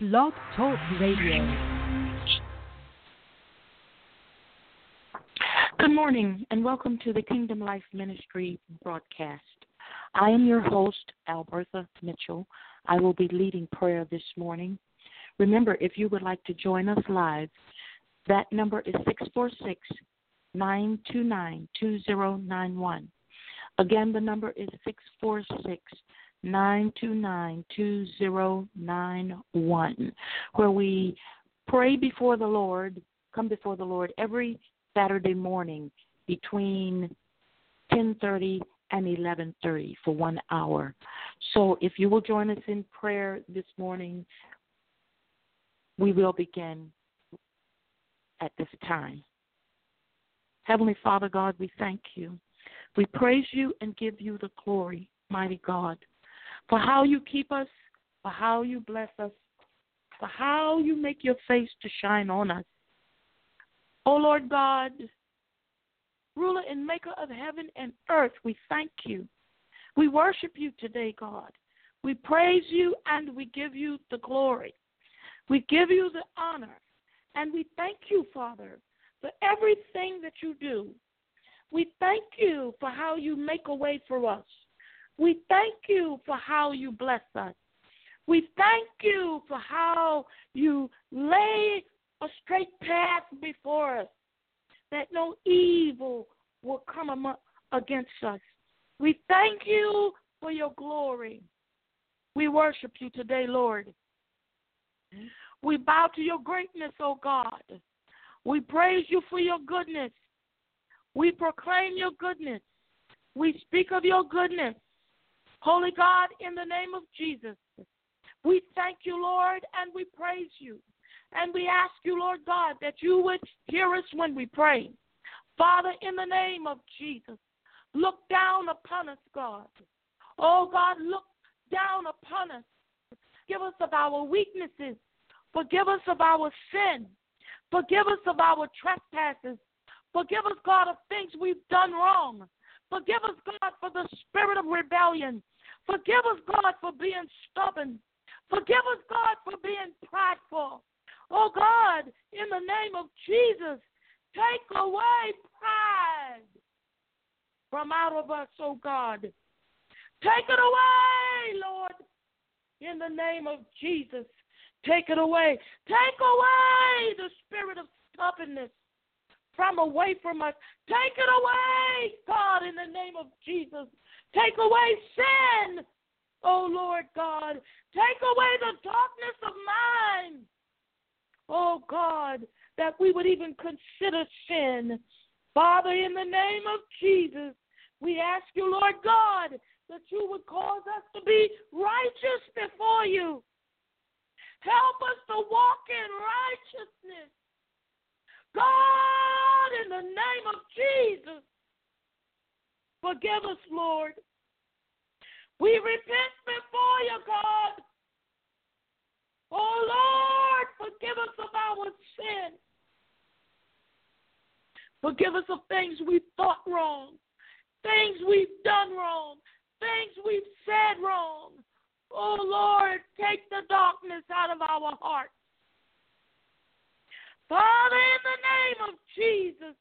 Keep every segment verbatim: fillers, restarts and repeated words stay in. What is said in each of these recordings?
Blog Talk Radio. Good morning and welcome to the Kingdom Life Ministry broadcast. I am your host, Albertha Mitchell. I will be leading prayer this morning. Remember, if you would like to join us live, that number is six four six, nine two nine, two zero nine one. Again, the number is six four six, nine two nine, two zero nine one, where we pray before the Lord, come before the Lord every Saturday morning between ten thirty and eleven thirty for one hour. So if you will join us in prayer this morning, we will begin at this time. Heavenly Father God, we thank you. We praise you and give you the glory, mighty God, for how you keep us, for how you bless us, for how you make your face to shine on us. Oh, Lord God, ruler and maker of heaven and earth, we thank you. We worship you today, God. We praise you and we give you the glory. We give you the honor, and we thank you, Father, for everything that you do. We thank you for how you make a way for us. We thank you for how you bless us. We thank you for how you lay a straight path before us, that no evil will come among, against us. We thank you for your glory. We worship you today, Lord. We bow to your greatness, O God. We praise you for your goodness. We proclaim your goodness. We speak of your goodness. Holy God, in the name of Jesus, we thank you, Lord, and we praise you. And we ask you, Lord God, that you would hear us when we pray. Father, in the name of Jesus, look down upon us, God. Oh, God, look down upon us. Forgive us of our weaknesses. Forgive us of our sin. Forgive us of our trespasses. Forgive us, God, of things we've done wrong. Forgive us, God, for the spirit of rebellion. Forgive us, God, for being stubborn. Forgive us, God, for being prideful. Oh, God, in the name of Jesus, take away pride from out of us, oh, God. Take it away, Lord, in the name of Jesus. Take it away. Take away the spirit of stubbornness from away from us. Take it away, God, in the name of Jesus. Take away sin, oh, Lord God. Take away the darkness of mind. Oh, God, that we would even consider sin. Father, in the name of Jesus, we ask you, Lord God, that you would cause us to be righteous before you. Help us to walk in righteousness. God, in the name of Jesus, forgive us, Lord. We repent before you, God. Oh, Lord, forgive us of our sin. Forgive us of things we've thought wrong, things we've done wrong, things we've said wrong. Oh, Lord, take the darkness out of our hearts. Father, in the name of Jesus,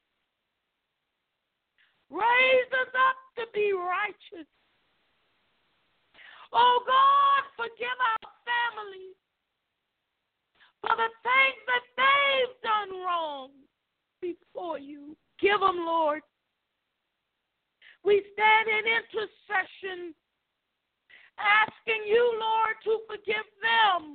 raise us up to be righteous. Oh, God, forgive our families for the things that they've done wrong before you. Give them, Lord. We stand in intercession, asking you, Lord, to forgive them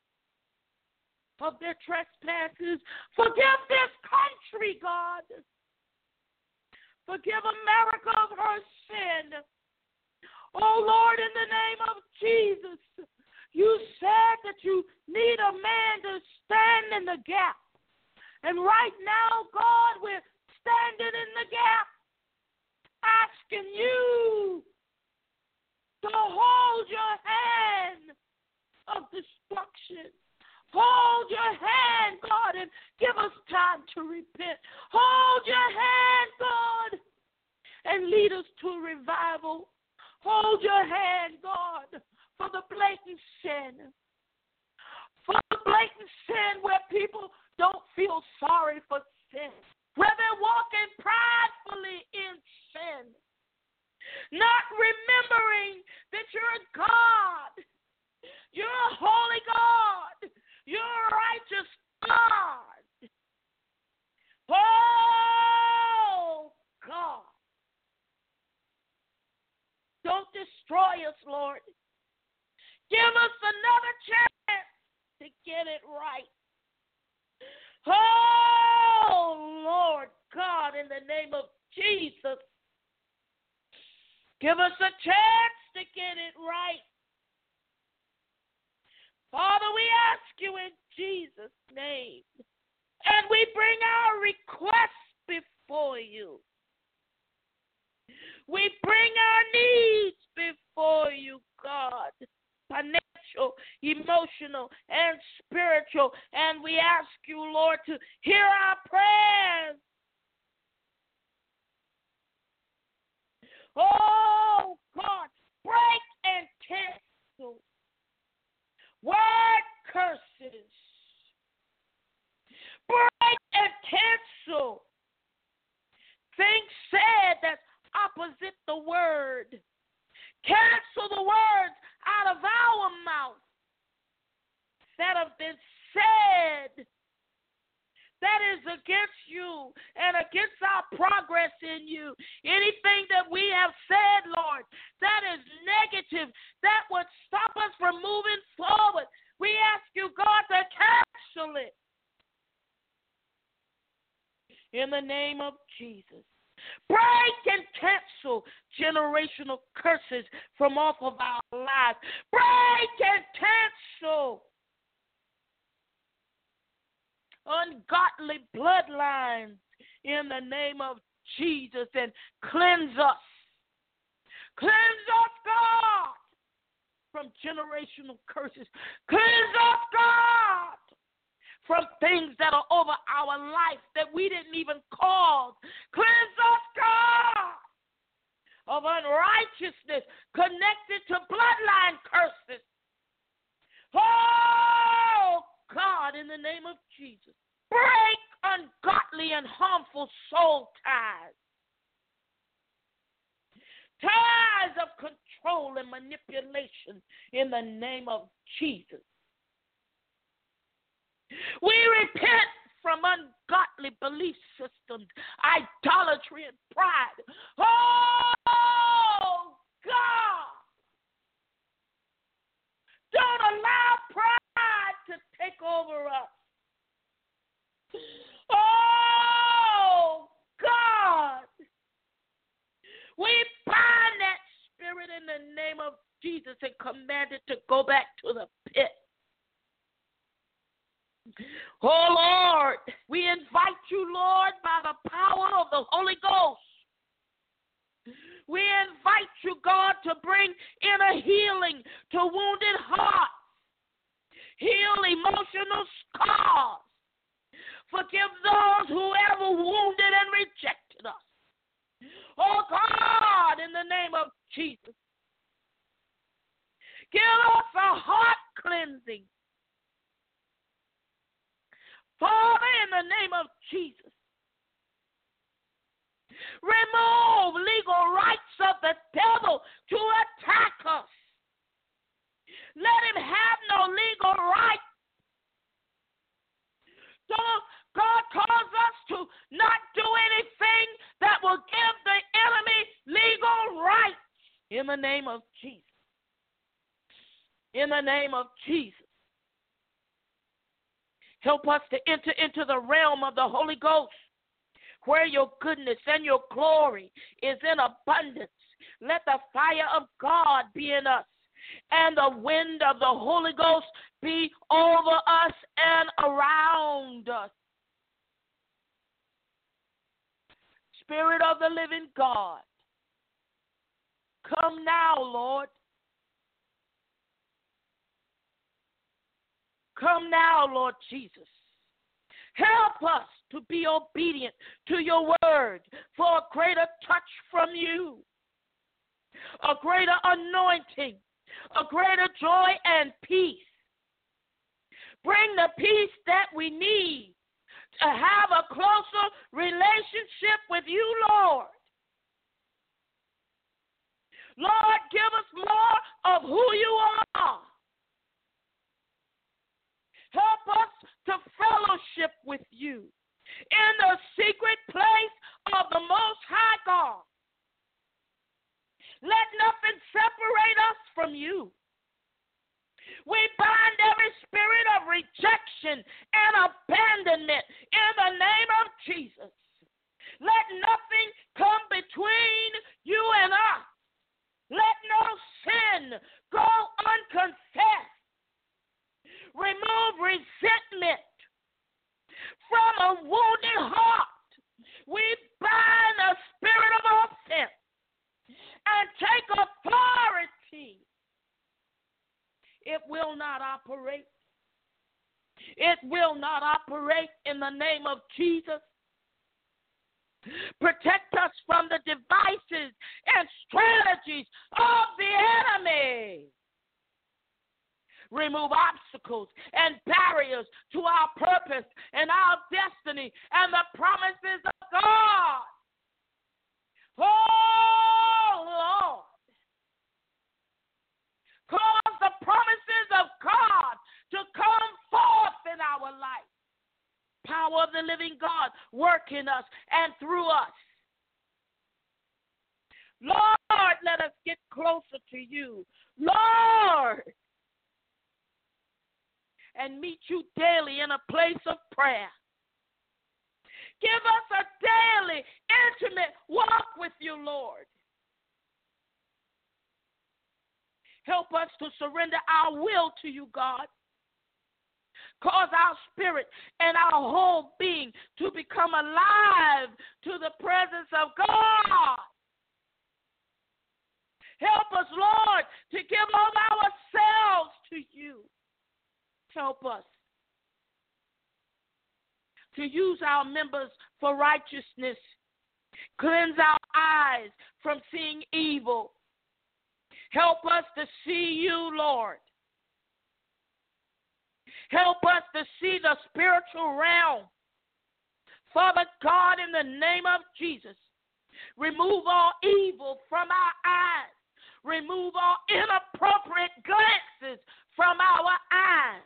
of their trespasses. Forgive this country, God. Forgive America of her sin. Oh, Lord, in the name of Jesus, you said that you need a man to stand in the gap. And right now, God, we're standing in the gap, asking you to hold your hand of destruction. Hold your hand, God, and give us time to repent. Hold your hand, God, and lead us to revival. Hold your hand, God, for the blatant sin. for blatant sin where people don't feel sorry for sin, where they're walking pridefully in sin, not remembering that you're a God, you're a holy God, you're a righteous God. Oh, God. Don't destroy us, Lord. Give us another chance to get it right. Oh, Lord God, in the name of Jesus, give us a chance to get it right. Father, we ask you in Jesus' name, and we bring our requests before you. We bring our needs before you, God, financial, emotional, and spiritual, and we ask you, Lord, to hear our prayers. Oh, God, break and cancel word curses. Break and cancel things said that's opposite the word. Cancel the words out of our mouth that have been said that is against you and against our progress in you. Anything that we have said, Lord, that is negative, that would stop us from moving forward, we ask you, God, to cancel it. In the name of Jesus. Break and cancel generational curses from off of our lives. Break and cancel ungodly bloodlines in the name of Jesus and cleanse us. Cleanse us, God, from generational curses. Cleanse us, God, from things that are over our life that we didn't even cause. Cleanse us, God, of unrighteousness connected to bloodline curses. Oh, God, in the name of Jesus, break ungodly and harmful soul ties. Ties of control and manipulation in the name of Jesus. We repent from ungodly belief systems, idolatry, and pride. Oh, God! Don't allow pride to take over us. Oh, God! We bind that spirit in the name of Jesus and command it to go back to the pit. Oh, Lord, we invite you, Lord, by the power of the Holy Ghost. We invite you, God, to bring inner healing to wounded hearts. Heal emotional scars. Forgive those who ever wounded and rejected us. Oh, God, in the name of Jesus. Give us a heart cleansing. Father, in the name of Jesus, remove legal rights of the devil to attack us. Let him have no legal right. Don't God calls us to not do anything that will give the enemy legal rights in the name of Jesus. In the name of Jesus. Help us to enter into the realm of the Holy Ghost, where your goodness and your glory is in abundance. Let the fire of God be in us, and the wind of the Holy Ghost be over us and around us. Spirit of the living God, come now, Lord. Come now, Lord Jesus. Help us to be obedient to your word for a greater touch from you, a greater anointing, a greater joy and peace. the peace that we need to have a closer relationship with you, Lord. Lord, give us more of who you are. Help us to fellowship with you in the secret place of the Most High God. Let nothing separate us from you. We bind every spirit of rejection and abandonment in the name of Jesus. Let nothing come between you and us. Let no sin go unconfessed. Remove resentment from a wounded heart. We bind the spirit of offense and take authority. It will not operate. It will not operate in the name of Jesus. Protect us from the devices and strategies of the enemy. Remove obstacles and barriers to our purpose and our destiny and the promises of God. Oh, Lord. Cause the promises of God to come forth in our life. Power of the living God, work in us and through us. Lord, let us get closer to you. Lord, and meet you daily in a place of prayer. Give us a daily, intimate walk with you, Lord. Help us to surrender our will to you, God. Cause our spirit and our whole being to become alive to the presence of God. Help us, Lord, to give of ourselves to you. Help us to use our members for righteousness. Cleanse our eyes from seeing evil. Help us to see you, Lord. Help us to see the spiritual realm. Father God, in the name of Jesus, remove all evil from our eyes. Remove all inappropriate glances from our eyes.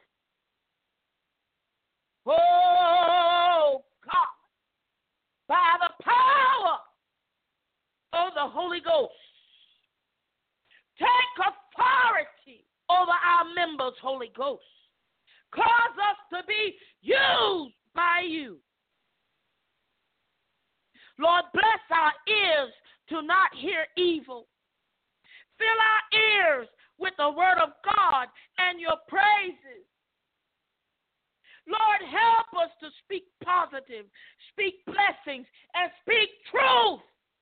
Oh, God, by the power of the Holy Ghost, take authority over our members, Holy Ghost. Cause us to be used by you. Lord, bless our ears to not hear evil. Fill our ears with the word of God and your praises. Lord, help us to speak positive, speak blessings, and speak truth.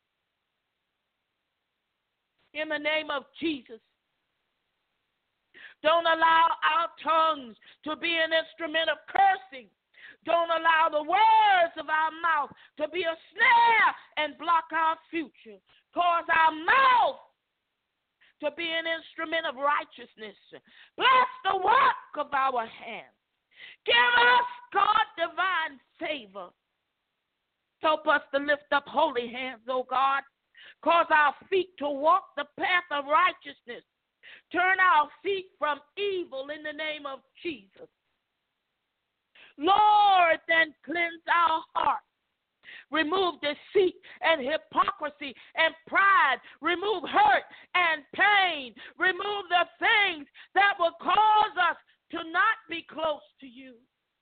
In the name of Jesus. Don't allow our tongues to be an instrument of cursing. Don't allow the words of our mouth to be a snare and block our future. Cause our mouth to be an instrument of righteousness. Bless the work of our hands. Give us, God, divine favor. Help us to lift up holy hands, oh God. Cause our feet to walk the path of righteousness. Turn our feet from evil in the name of Jesus. Lord, then cleanse our hearts. Remove deceit and hypocrisy and pride. Remove hurt and pain. Remove the things that will cause us to not be close to you.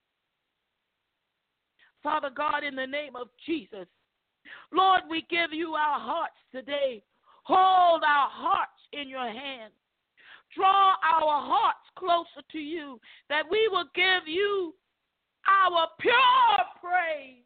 Father God, in the name of Jesus, Lord, we give you our hearts today. Hold our hearts in your hand. Draw our hearts closer to you, that we will give you our pure praise.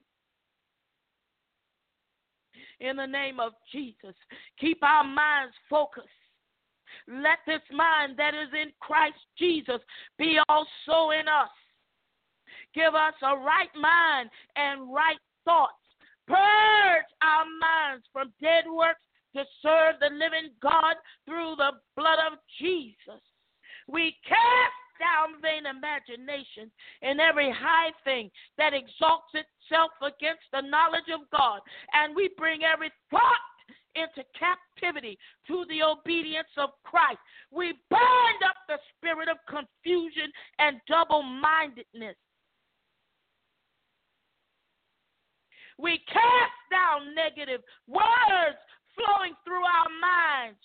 In the name of Jesus, keep our minds focused. Let this mind that is in Christ Jesus be also in us. Give us a right mind and right thoughts. Purge our minds from dead works to serve the living God through the blood of Jesus. We cast down vain imagination and every high thing that exalts itself against the knowledge of God. And we bring every thought into captivity to the obedience of Christ. We bind up the spirit of confusion and double-mindedness. We cast down negative words flowing through our minds.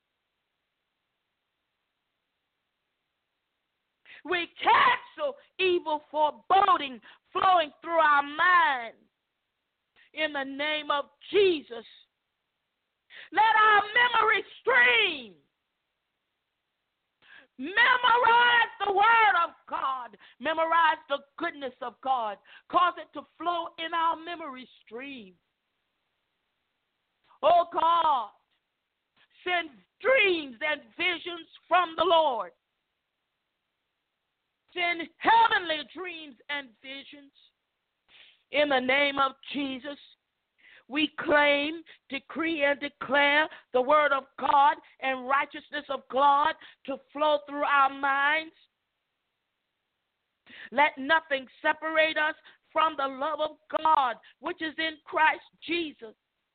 We cancel evil foreboding flowing through our minds in the name of Jesus. Let our memory stream. Memorize the word of God. Memorize the goodness of God. Cause it to flow in our memory stream. Oh God, send dreams and visions from the Lord. Send heavenly dreams and visions in the name of Jesus. We claim, decree, and declare the word of God and righteousness of God to flow through our minds. Let nothing separate us from the love of God, which is in Christ Jesus.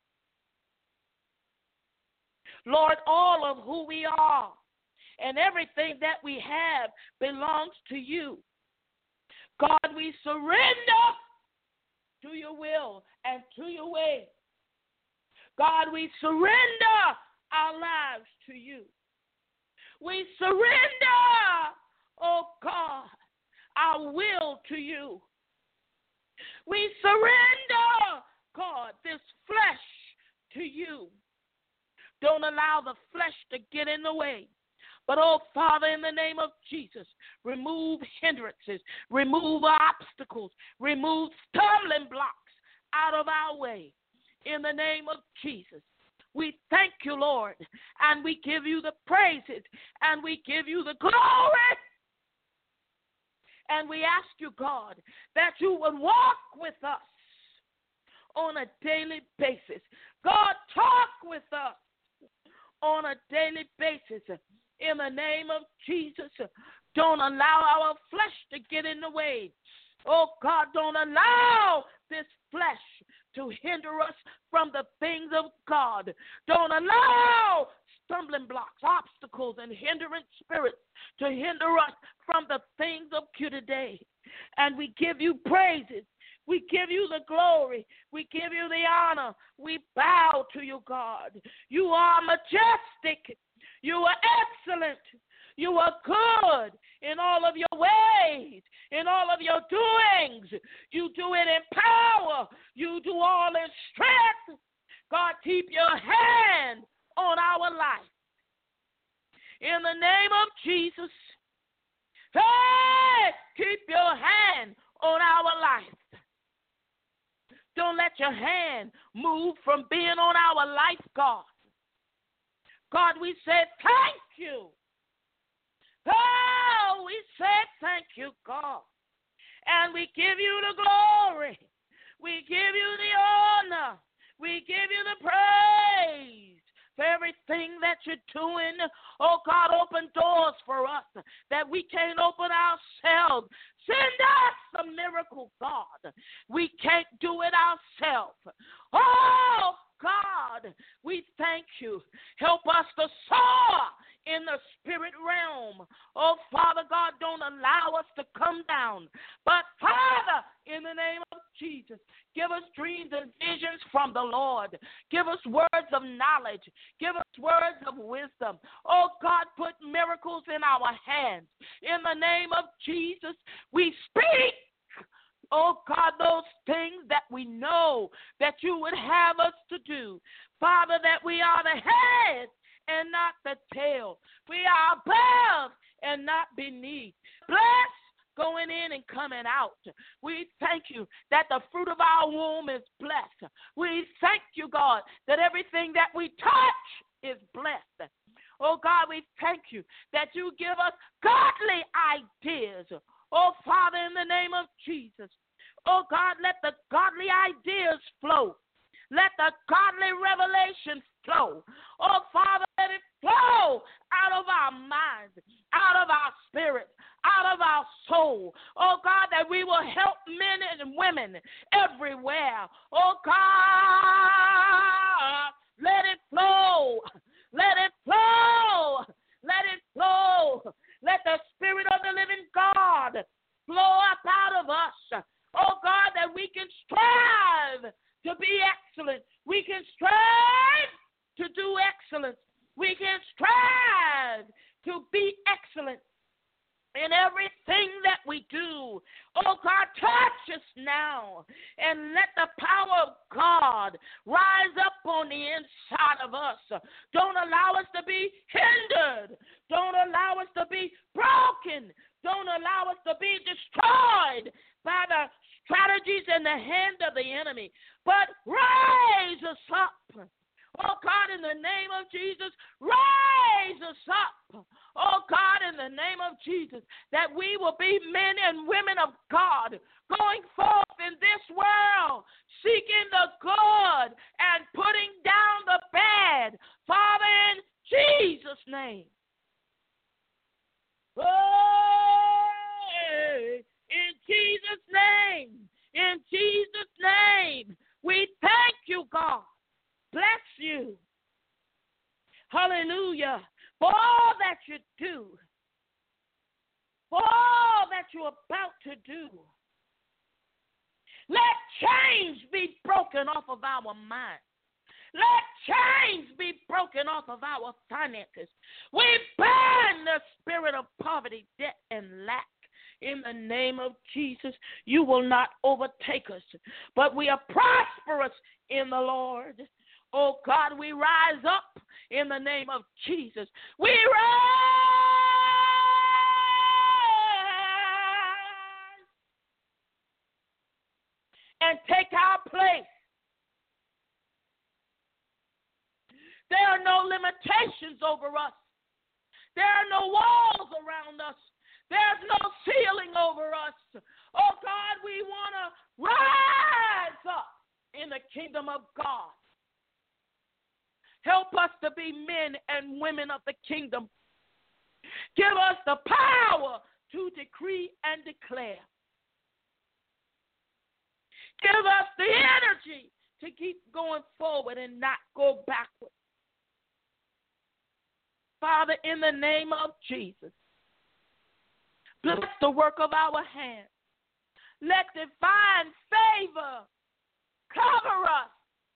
Lord, all of who we are and everything that we have belongs to you. God, we surrender to your will and to your way. God, we surrender our lives to you. We surrender, oh God, our will to you. We surrender, God, this flesh to you. Don't allow the flesh to get in the way. But, oh, Father, in the name of Jesus, remove hindrances, remove obstacles, remove stumbling blocks out of our way. In the name of Jesus, we thank you, Lord, and we give you the praises, and we give you the glory. And we ask you, God, that you would walk with us on a daily basis. God, talk with us on a daily basis. In the name of Jesus, don't allow our flesh to get in the way. Oh, God, don't allow this flesh to hinder us from the things of God. Don't allow stumbling blocks, obstacles, and hindrance spirits to hinder us from the things of you today. And we give you praises. We give you the glory. We give you the honor. We bow to you, God. You are majestic. You are excellent. You are good in all of your ways, in all of your doings. You do it in power. You do all in strength. God, keep your hand on our life. In the name of Jesus, hey, keep your hand on our life. Don't let your hand move from being on our life, God. God, we say thank you. Oh, we say thank you, God. And we give you the glory. We give you the honor. We give you the praise for everything that you're doing. Oh, God, open doors for us that we can't open ourselves. Send us a miracle, God. We can't do it ourselves. Oh, God, we thank you. Help us to soar in the spirit realm. Oh, Father God, don't allow us to come down. But, Father, in the name of Jesus, give us dreams and visions from the Lord. Give us words of knowledge. Give us words of wisdom. Oh, God, put miracles in our hands. In the name of Jesus, we speak. Oh, God, those things that we know that you would have us to do. Father, that we are the head and not the tail. We are above and not beneath. Bless going in and coming out. We thank you that the fruit of our womb is blessed. We thank you, God, that everything that we touch is blessed. Oh, God, we thank you that you give us godly ideas. Oh, Father, in the name of Jesus. Oh, God, let the godly ideas flow. Let the godly revelation flow. Oh, Father, let it flow out of our minds, out of our spirit, out of our soul. Oh God, that we will help men and women everywhere. Oh God, let it flow. Let it flow. Let it flow. Let the Spirit of the living God flow up out of us. Oh God, that we can strive to be excellent. We can strive to do excellence. We can strive to be excellent in everything that we do. Oh God, touch us now and let the power of God rise up on the inside of us. Don't allow us to be hindered. Don't allow us to be broken. Don't allow us to be destroyed by the strategies in the hand of the enemy. But raise us up. Oh God, in the name of Jesus, raise us up. Oh God, in the name of Jesus, that we will be men and women of God going forth in this world, seeking the good and putting down the bad. Father, in Jesus' name. Oh, in Jesus' name, in Jesus' name, we thank you, God. Bless you. Hallelujah. For all that you do, for all that you're about to do. Let chains be broken off of our minds. Let chains be broken off of our finances. We ban the spirit of poverty, debt, and lack. In the name of Jesus, you will not overtake us, but we are prosperous in the Lord. Oh God, we rise up in the name of Jesus. We rise and take our place. There are no limitations over us. There are no walls around us. There's no ceiling over us. Oh God, we want to rise up in the kingdom of God. Help us to be men and women of the kingdom. Give us the power to decree and declare. Give us the energy to keep going forward and not go backward. Father, in the name of Jesus, bless the work of our hands. Let divine favor cover us.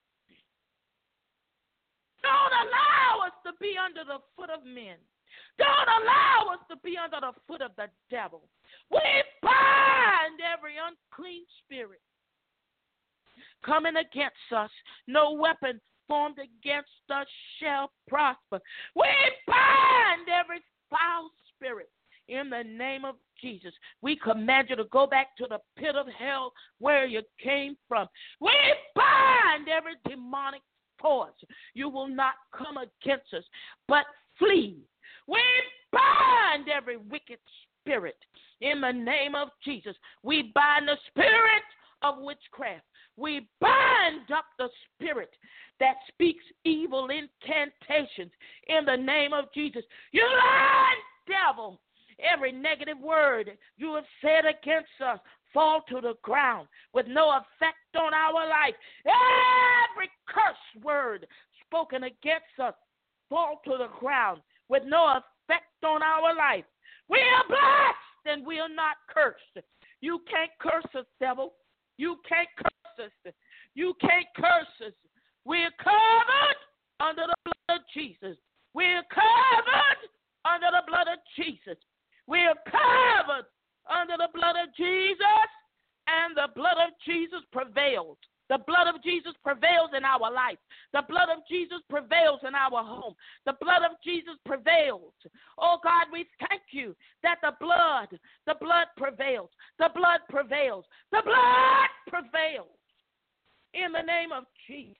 Don't allow us to be under the foot of men. Don't allow us to be under the foot of the devil. We bind every unclean spirit coming against us. No weapon formed against us shall prosper. We bind every foul spirit in the name of Jesus. We command you to go back to the pit of hell where you came from. We bind every demonic force. You will not come against us, but flee. We bind every wicked spirit in the name of Jesus. We bind the spirit of witchcraft. We bind up the spirit that speaks evil incantations in the name of Jesus. You lying devil, every negative word you have said against us fall to the ground with no effect on our life. Every curse word spoken against us fall to the ground with no effect on our life. We are blessed and we are not cursed. You can't curse us, devil. You can't curse us. You can't curse us. We're covered under the blood of Jesus. We're covered under the blood of Jesus. We're covered under the blood of Jesus, and the blood of Jesus prevails. The blood of Jesus prevails in our life. The blood of Jesus prevails in our home. The blood of Jesus prevails. Oh God, we thank you that the blood, the blood prevails. The blood prevails. The blood prevails. In the name of Jesus.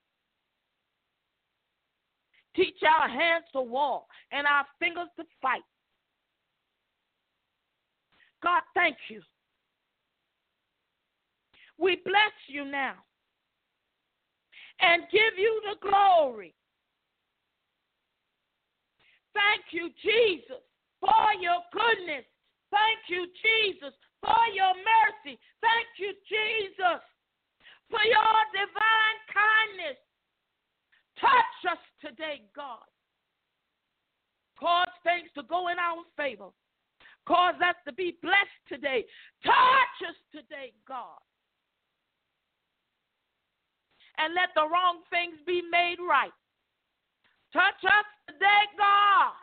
Teach our hands to war and our fingers to fight. God, thank you. We bless you now and give you the glory. Thank you, Jesus, for your goodness. Thank you, Jesus, for your mercy. Thank you, Jesus, for your divine kindness. Touch us today, God. Cause things to go in our favor. Cause us to be blessed today. Touch us today, God. And let the wrong things be made right. Touch us today, God.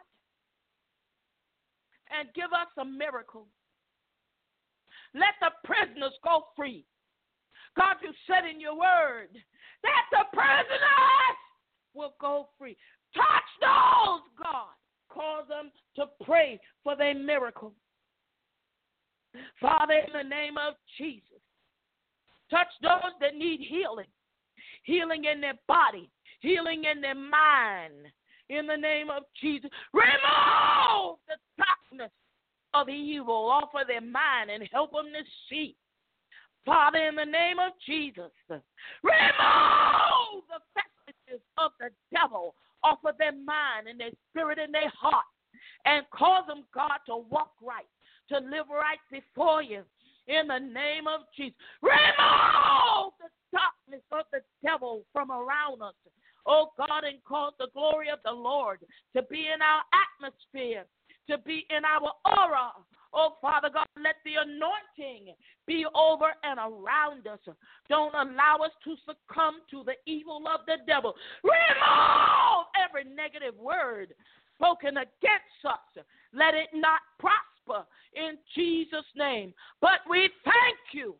And give us a miracle. Let the prisoners go free. God, you said in your word that the prisoners will go free. Touch those, God. Cause them to pray for their miracle. Father, in the name of Jesus, touch those that need healing. Healing in their body. Healing in their mind. In the name of Jesus, remove the darkness of evil off of their mind and help them to see. Father, in the name of Jesus, remove the vestiges of the devil off of their mind and their spirit and their heart and cause them, God, to walk right, to live right before you. In the name of Jesus, remove the darkness of the devil from around us. Oh, God, and cause the glory of the Lord to be in our atmosphere, to be in our aura. Oh, Father God, let the anointing be over and around us. Don't allow us to succumb to the evil of the devil. Remove every negative word spoken against us. Let it not prosper in Jesus' name. But we thank you.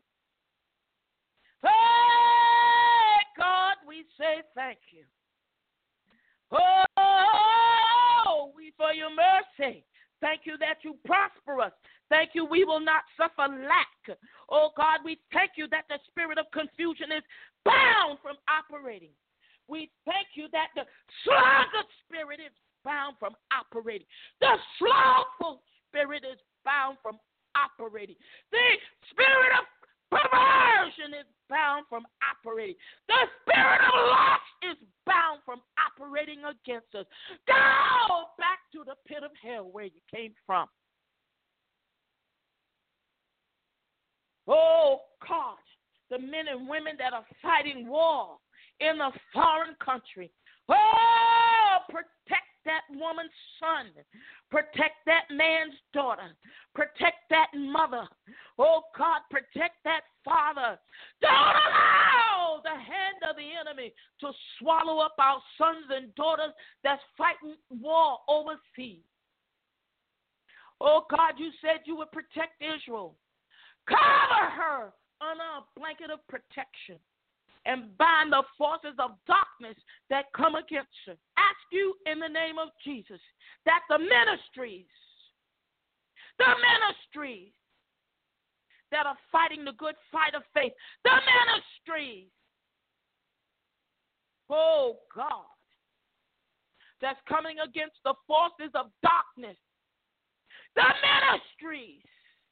Hey, God, we say thank you. Oh, we for your mercy. Thank you that you prosper us. Thank you we will not suffer lack. Oh, God, we thank you that the spirit of confusion is bound from operating. We thank you that the sluggard spirit is bound from operating. The slothful spirit is bound from operating. The spirit of perversion is bound from operating. The spirit of lust is bound from operating against us. Go back to the pit of hell where you came from. Oh, God, the men and women that are fighting war in a foreign country. Oh, protect that woman's son. Protect that man's daughter. Protect that mother. Oh, God, protect that father. Don't allow the hand of the enemy to swallow up our sons and daughters that's fighting war overseas. Oh, God, you said you would protect Israel. Cover her under a blanket of protection and bind the forces of darkness that come against her. Ask you in the name of Jesus that the ministries, the ministries that are fighting the good fight of faith, the ministries, oh God, that's coming against the forces of darkness, the ministries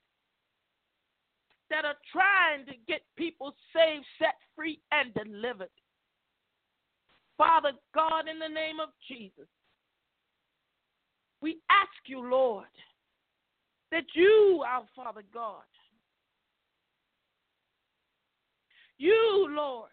that are trying to get people saved, set free, and delivered. Father God, in the name of Jesus, we ask you, Lord, that you, our Father God, you, Lord,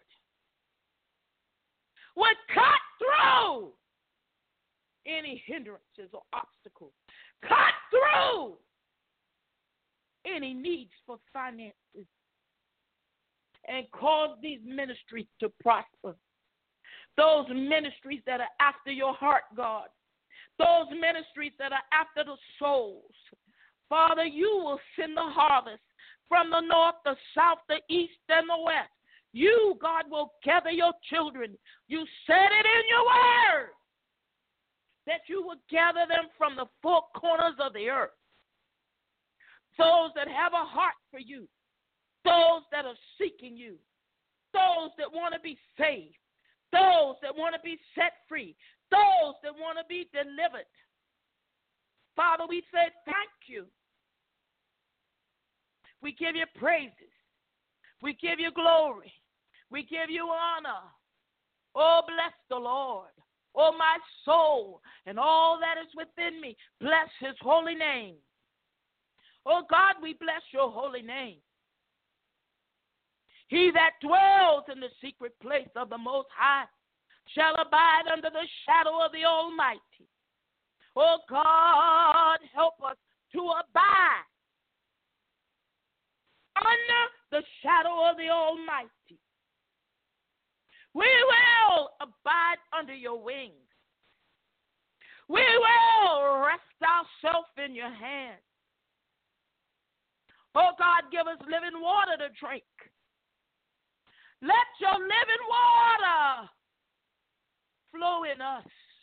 would cut through any hindrances or obstacles. Cut through any needs for finances and cause these ministries to prosper. Those ministries that are after your heart, God. Those ministries that are after the souls. Father, you will send the harvest from the north, the south, the east, and the west. You, God, will gather your children. You said it in your word that you would gather them from the four corners of the earth. Those that have a heart for you, those that are seeking you, those that want to be saved, those that want to be set free, those that want to be delivered. Father, we say thank you. We give you praises. We give you glory. We give you honor. Oh, bless the Lord. Oh, my soul, and all that is within me, bless his holy name. Oh, God, we bless your holy name. He that dwells in the secret place of the Most High shall abide under the shadow of the Almighty. Oh, God, help us to abide under the shadow of the Almighty. We will abide under your wings. We will rest ourselves in your hands. Oh, God, give us living water to drink. Let your living water flow in us.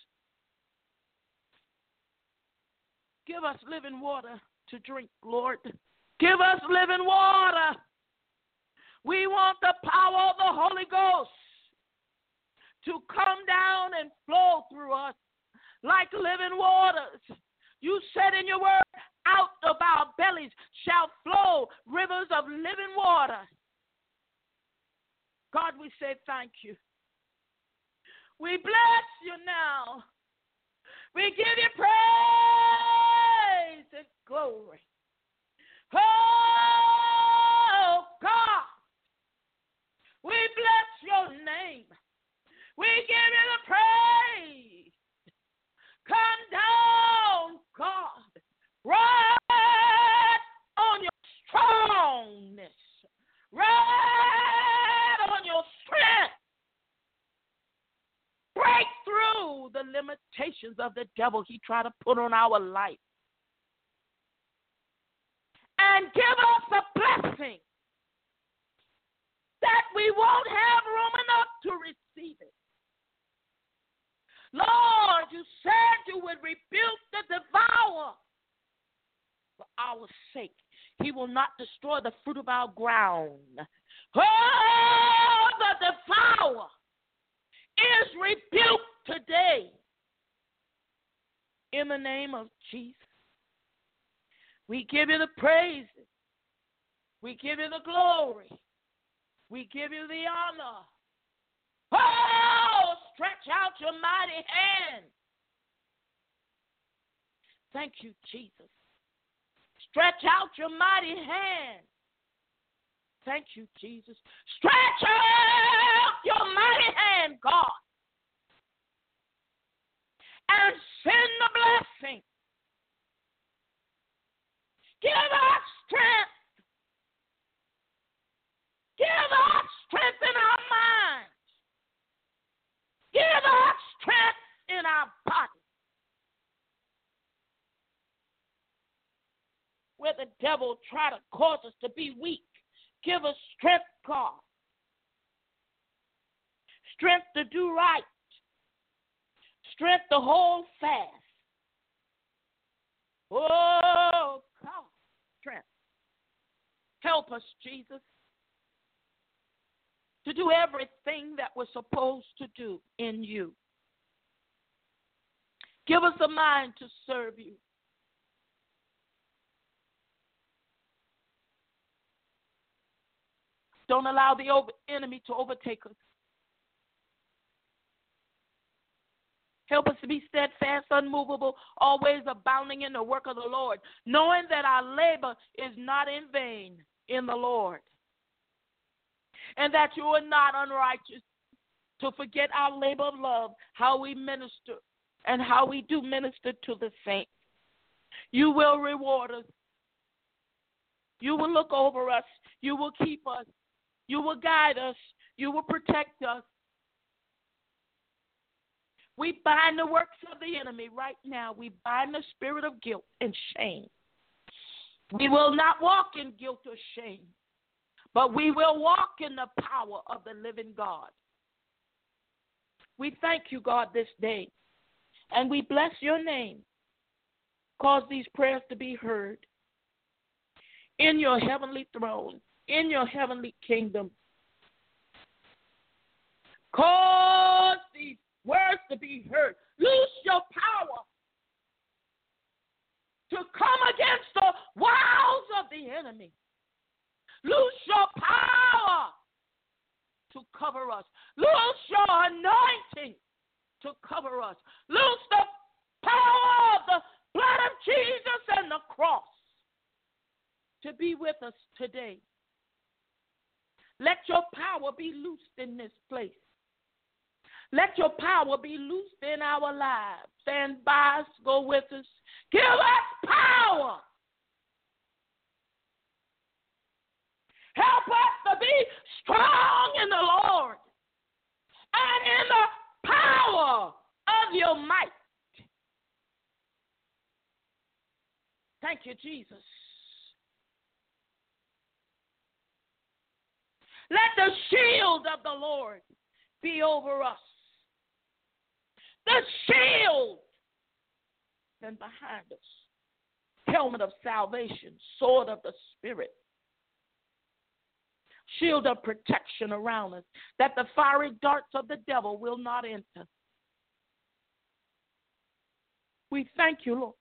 Give us living water to drink, Lord. Give us living water. We want the power of the Holy Ghost to come down and flow through us like living waters. You said in your word, out of our bellies shall flow rivers of living water. God, we say thank you. We bless you now. We give you praise and glory. Oh, God, we bless your name. We give you the praise. Come down, God, right on your strongness, right on your strength. Break through the limitations of the devil he tried to put on our life. And give us a blessing that we won't have room enough to receive it. Lord, you said you would rebuke the devourer for our sake. He will not destroy the fruit of our ground. Oh, the devourer is rebuked today in the name of Jesus. We give you the praise. We give you the glory. We give you the honor. Oh, stretch out your mighty hand. Thank you, Jesus. Stretch out your mighty hand. Thank you, Jesus. Stretch out your mighty hand, God, and send the blessing. Give us strength. Give us strength in our minds. Give us strength in our body. Where the devil try to cause us to be weak, give us strength, God. Strength to do right. Strength to hold fast. Oh, God. Strength. Help us, Jesus, to do everything that we're supposed to do in you. Give us a mind to serve you. Don't allow the over- enemy to overtake us. Help us to be steadfast, unmovable, always abounding in the work of the Lord, knowing that our labor is not in vain in the Lord, and that you are not unrighteous to forget our labor of love, how we minister and how we do minister to the saints. You will reward us. You will look over us. You will keep us. You will guide us. You will protect us. We bind the works of the enemy right now. We bind the spirit of guilt and shame. We will not walk in guilt or shame, but we will walk in the power of the living God. We thank you, God, this day, and we bless your name. Cause these prayers to be heard in your heavenly throne, in your heavenly kingdom. Cause these words to be heard. Loose your power to come against the wiles of the enemy. Loose your power to cover us. Loose your anointing to cover us. Loose the power of the blood of Jesus and the cross to be with us today. Let your power be loosed in this place. Let your power be loosed in our lives. Stand by us, go with us. Give us power. Help us to be strong in the Lord and in the power of your might. Thank you, Jesus. Let the shield of the Lord be over us. The shield and behind us. Helmet of salvation, sword of the Spirit. Shield of protection around us, that the fiery darts of the devil will not enter. We thank you, Lord,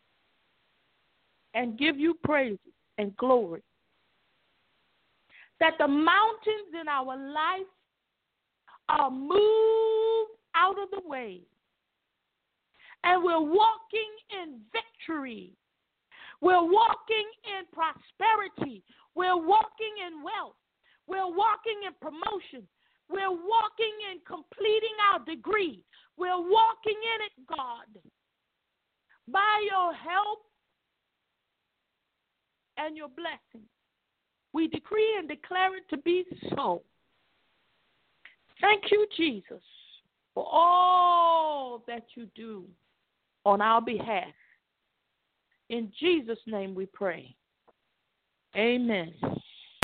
and give you praise and glory that the mountains in our life are moved out of the way, and we're walking in victory. We're walking in prosperity. We're walking in wealth. We're walking in promotion. We're walking in completing our degree. We're walking in it, God. By your help and your blessing, we decree and declare it to be so. Thank you, Jesus, for all that you do on our behalf. In Jesus' name we pray. Amen.